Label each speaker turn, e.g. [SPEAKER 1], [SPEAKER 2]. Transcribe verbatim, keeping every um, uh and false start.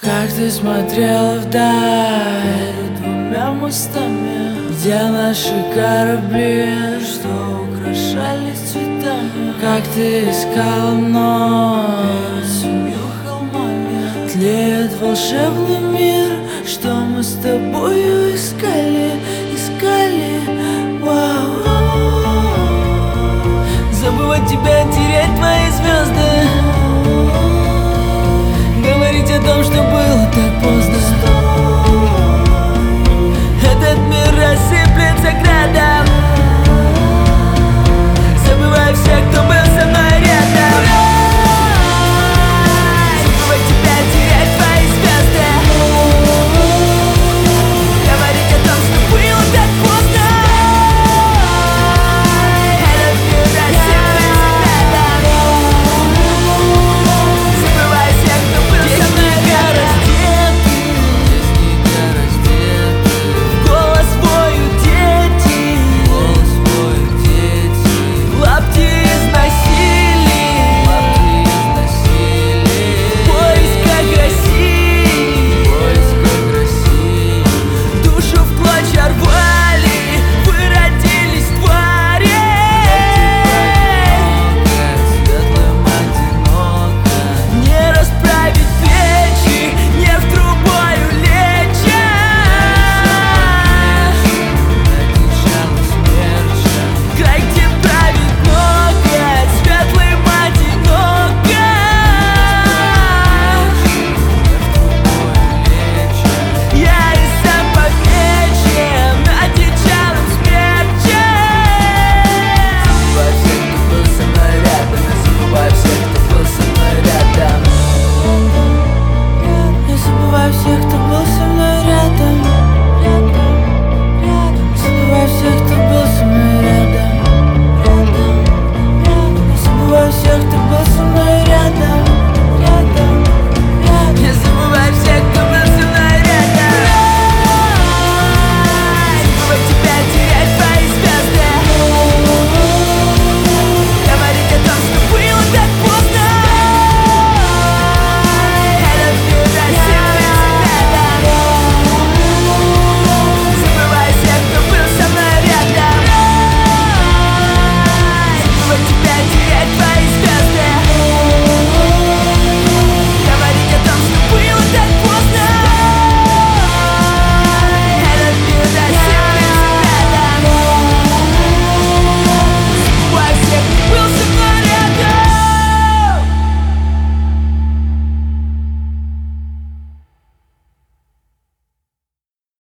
[SPEAKER 1] Как ты смотрела вдаль двумя мостами, где наши корабли, что украшались цветами. Как ты искала вновь семью холмами, тлеет волшебный мир, что мы с тобою искали, искали. Вау. Забывать тебя, терять твои звезды, говорить о том, что было так поздно. Этот мир рассыплется градом, забывая всех, кто был со мной рядом. Забывать тебя, терять твои звезды, говорить о том, что было так поздно. Этот мир рассыплется градом, забывая всех, кто был со мной рядом. Голос поют дети, лапти износили, в поисках России, душу в клочья рвали, вы родились твари. Светлым одиноко, не расправить плечи, не в трубою леча. Край, где правит ноготь, светлым одиноко. Я и сам помечен одичалым смерчем. Забывай всех, кто был со мной рядом, забывай всех, кто был со мной рядом. Я забываю всех, кто